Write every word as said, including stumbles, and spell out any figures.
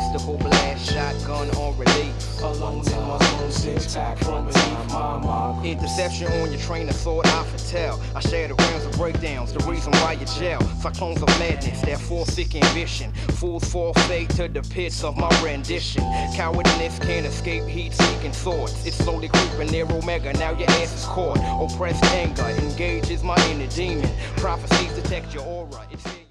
mystical blast, shotgun on release. Alone in my zone, zigzag from beneath my mind. Interception on your train of thought, I foretell. I share the grams of breakdowns, the reason why you jail. Cyclones of madness, that forfeit ambition. Fools fall fate to the pits of my rendition. Cowardness can't escape heat-seeking thoughts. It's slowly creeping near Omega, now your ass is caught. Oppressed anger engages my inner demon. Prophecies detect your aura. It's